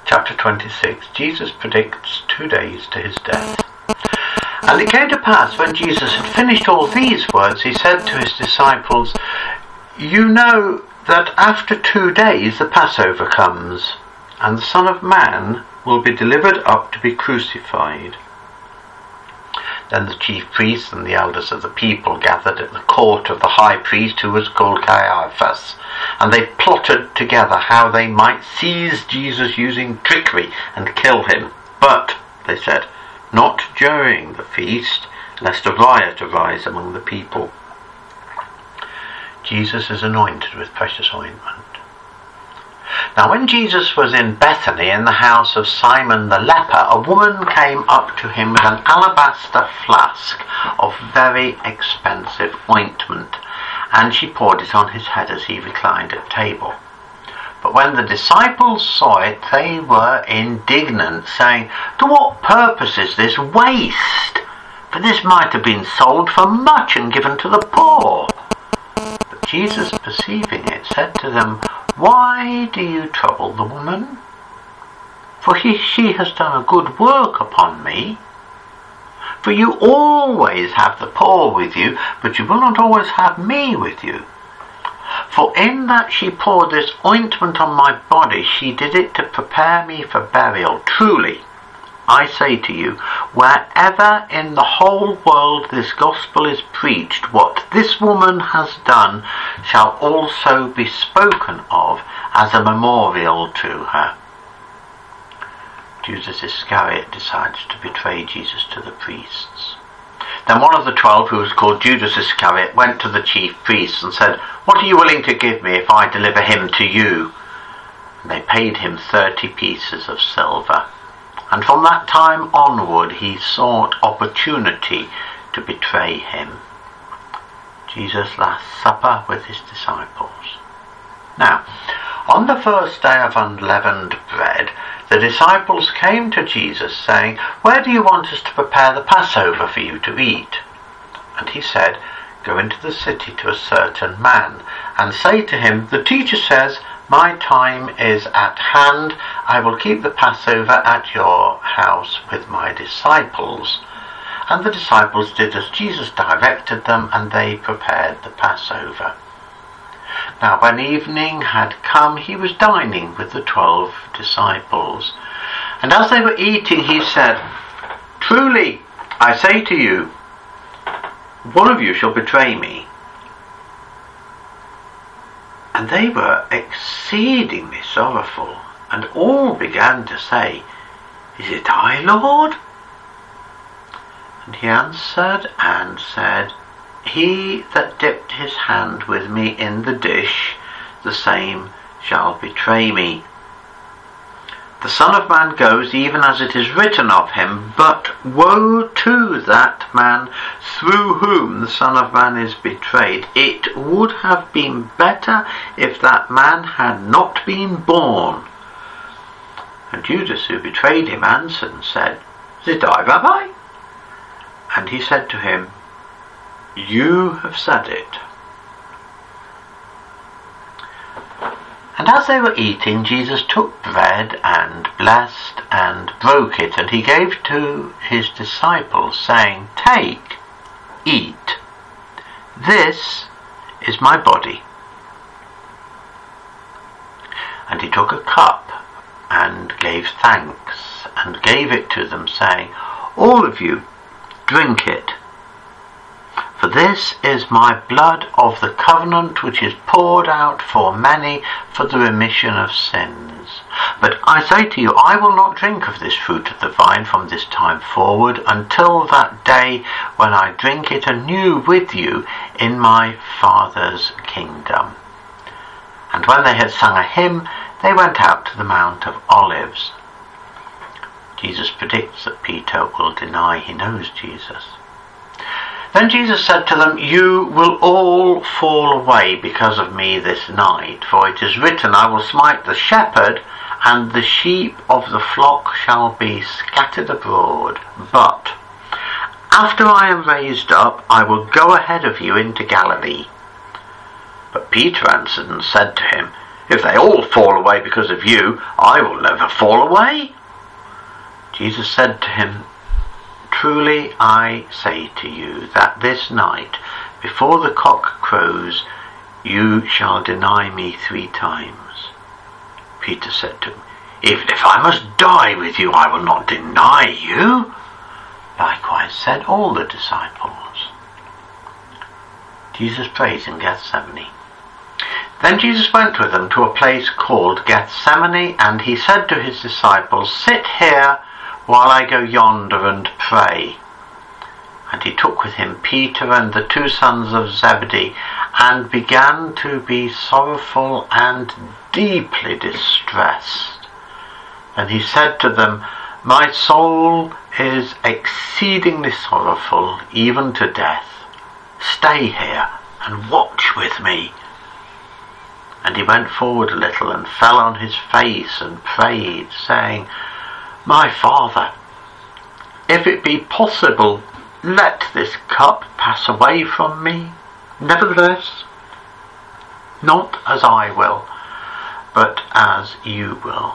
chapter 26, Jesus predicts 2 days to his death. And it came to pass, when Jesus had finished all these words, he said to his disciples, "You know that after 2 days the Passover comes, and the Son of Man will be delivered up to be crucified." Then the chief priests and the elders of the people gathered at the court of the high priest, who was called Caiaphas, and they plotted together how they might seize Jesus using trickery and kill him. "But," they said, "not during the feast, lest a riot arise among the people." Jesus is anointed with precious ointment. Now when Jesus was in Bethany, in the house of Simon the leper, a woman came up to him with an alabaster flask of very expensive ointment, and she poured it on his head as he reclined at table. But when the disciples saw it, they were indignant, saying, "To what purpose is this waste? For this might have been sold for much and given to the poor." But Jesus, perceiving it, said to them, "Why do you trouble the woman? For she has done a good work upon me. For you always have the poor with you, but you will not always have me with you. For in that she poured this ointment on my body, she did it to prepare me for burial. Truly, I say to you, wherever in the whole world this gospel is preached, what this woman has done shall also be spoken of as a memorial to her." Judas Iscariot decides to betray Jesus to the priests. Then one of the 12, who was called Judas Iscariot, went to the chief priests and said, "What are you willing to give me if I deliver him to you?" And they paid him 30 pieces of silver. And from that time onward he sought opportunity to betray him. Jesus' Last Supper with his disciples. Now, on the first day of unleavened bread, the disciples came to Jesus, saying, "Where do you want us to prepare the Passover for you to eat?" And he said, "Go into the city to a certain man, and say to him, 'The teacher says, my time is at hand. I will keep the Passover at your house with my disciples.' And the disciples did as Jesus directed them, and they prepared the Passover. Now when evening had come, he was dining with the 12 disciples. And as they were eating, he said, 'Truly, I say to you, one of you shall betray me.' And they were exceedingly sorrowful, and all began to say, 'Is it I, Lord?' And he answered and said, 'He that dipped his hand with me in the dish, the same shall betray me. The Son of Man goes even as it is written of him, but woe to that man through whom the Son of Man is betrayed. It would have been better if that man had not been born.' And Judas, who betrayed him, answered and said, 'Is it I, Rabbi?' And he said to him, 'You have said it.' And as they were eating, Jesus took bread and blessed and broke it, and he gave to his disciples, saying, 'Take, eat. This is my body.' And he took a cup and gave thanks and gave it to them, saying, 'All of you, drink it. For this is my blood of the covenant, which is poured out for many for the remission of sins. But I say to you, I will not drink of this fruit of the vine from this time forward, until that day when I drink it anew with you in my Father's kingdom.' And when they had sung a hymn, they went out to the Mount of Olives." Jesus predicts that Peter will deny he knows Jesus. Then Jesus said to them, "You will all fall away because of me this night, for it is written, I will smite the shepherd, and the sheep of the flock shall be scattered abroad. But after I am raised up, I will go ahead of you into Galilee." But Peter answered and said to him, If they all fall away because of you, I will never fall away." Jesus said to him, "Truly I say to you that this night, before the cock crows, you shall deny me 3 times. Peter said to him, "Even if I must die with you, I will not deny you." Likewise said all the disciples. Jesus prays in Gethsemane. Then Jesus went with them to a place called Gethsemane, and he said to his disciples, "Sit here while I go yonder and pray." And he took with him Peter and the 2 sons of Zebedee, and began to be sorrowful and deeply distressed. And he said to them, "My soul is exceedingly sorrowful, even to death. Stay here and watch with me." And he went forward a little and fell on his face and prayed, saying, "My Father, if it be possible, let this cup pass away from me. Nevertheless, not as I will, but as you will."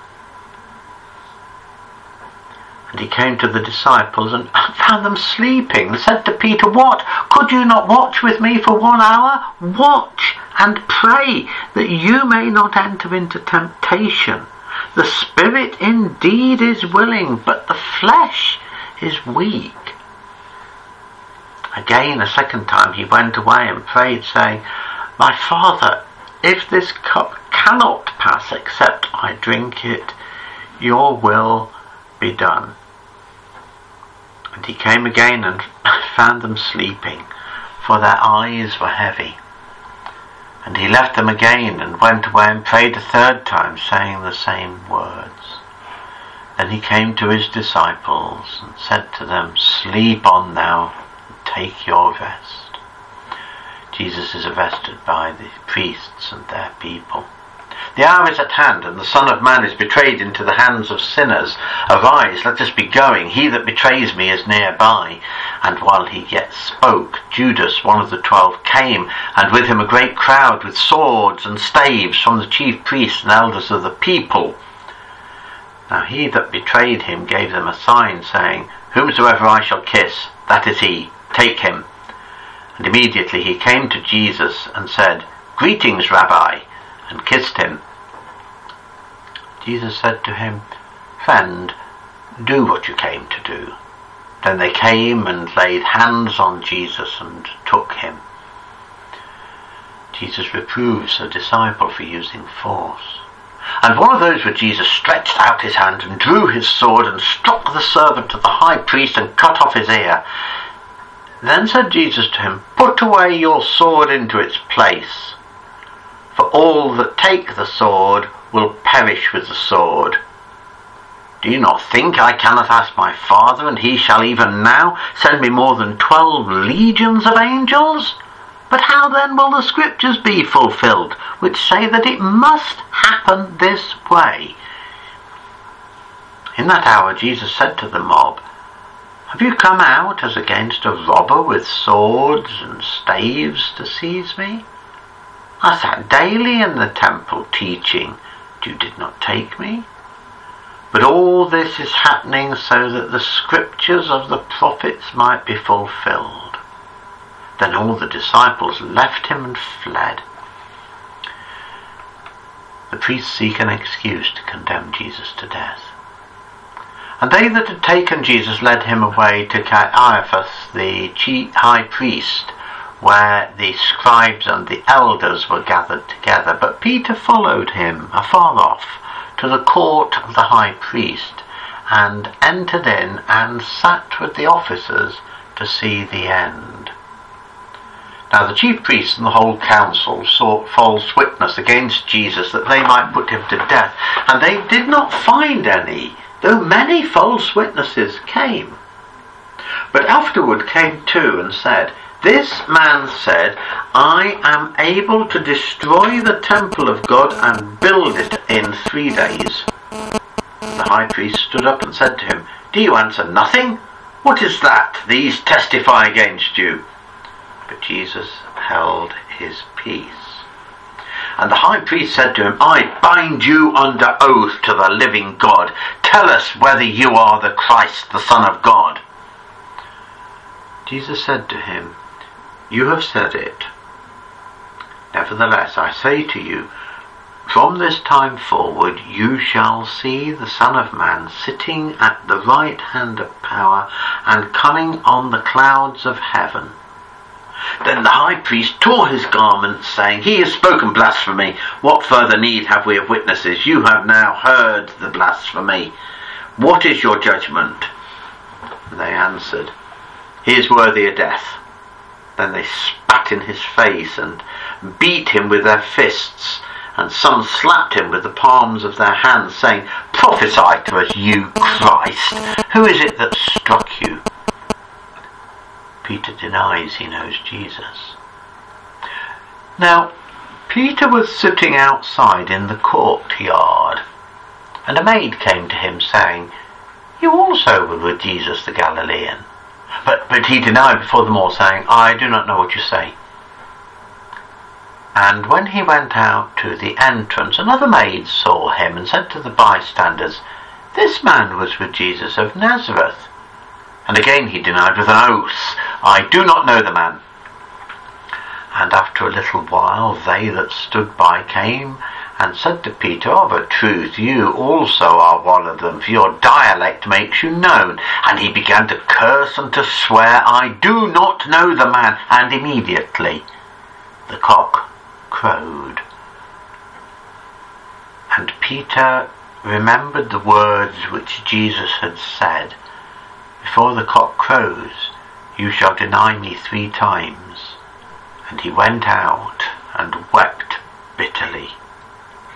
And he came to the disciples and found them sleeping, and said to Peter, "What? Could you not watch with me for 1 hour? Watch and pray that you may not enter into temptation. The spirit indeed is willing, but the flesh is weak." Again, a second time, he went away and prayed, saying, "My Father, if this cup cannot pass except I drink it, your will be done." And he came again and found them sleeping, for their eyes were heavy. And he left them again and went away and prayed a 3rd time, saying the same words. Then he came to his disciples and said to them, "Sleep on now, and take your rest." Jesus is arrested by the priests and their people. "The hour is at hand, and the Son of Man is betrayed into the hands of sinners. Arise, let us be going. He that betrays me is nearby." And while he yet spoke, Judas, one of the 12, came, and with him a great crowd with swords and staves from the chief priests and elders of the people. Now he that betrayed him gave them a sign, saying, "Whomsoever I shall kiss, that is he. Take him." And immediately he came to Jesus and said, "Greetings, Rabbi," and kissed him. Jesus said to him, "Friend, do what you came to do." Then they came and laid hands on Jesus and took him. Jesus reproves a disciple for using force. And one of those with Jesus stretched out his hand and drew his sword and struck the servant of the high priest and cut off his ear. Then said Jesus to him, "Put away your sword into its place. For all that take the sword will perish with the sword. Do you not think I cannot ask my Father, and he shall even now send me more than 12 legions of angels? But how then will the scriptures be fulfilled, which say that it must happen this way?" In that hour Jesus said to the mob, "Have you come out as against a robber with swords and staves to seize me? I sat daily in the temple teaching, and you did not take me. But all this is happening so that the scriptures of the prophets might be fulfilled." Then all the disciples left him and fled. The priests seek an excuse to condemn Jesus to death. And they that had taken Jesus led him away to Caiaphas, the chief high priest, where the scribes and the elders were gathered together. But Peter followed him afar off to the court of the high priest, and entered in and sat with the officers to see the end. Now the chief priests and the whole council sought false witness against Jesus, that they might put him to death. And they did not find any, though many false witnesses came. But afterward came 2 and said, "This man said, I am able to destroy the temple of God and build it in 3 days. The high priest stood up and said to him, "Do you answer nothing? What is that these testify against you?" But Jesus held his peace. And the high priest said to him, I bind you under oath to the living God. Tell us whether you are the Christ, the Son of God. Jesus said to him, You have said it. Nevertheless, I say to you, from this time forward you shall see the Son of Man sitting at the right hand of power and coming on the clouds of heaven. Then the high priest tore his garments, saying, He has spoken blasphemy. What further need have we of witnesses? You have now heard the blasphemy. What is your judgment? And they answered, He is worthy of death. Then they spat in his face and beat him with their fists, and some slapped him with the palms of their hands, saying, Prophesy to us, you Christ. Who is it that struck you? Peter denies he knows Jesus. Now, Peter was sitting outside in the courtyard, and a maid came to him, saying, You also were with Jesus the Galilean. But he denied before them all, saying, I do not know what you say. And when he went out to the entrance, another maid saw him and said to the bystanders, This man was with Jesus of Nazareth. And again he denied with an oath, I do not know the man. And after a little while they that stood by came and said to Peter, Of a truth you also are one of them, for your dialect makes you known. And he began to curse and to swear, I do not know the man. And immediately the cock crowed. And Peter remembered the words which Jesus had said, Before the cock crows, you shall deny me 3 times. And he went out and wept bitterly.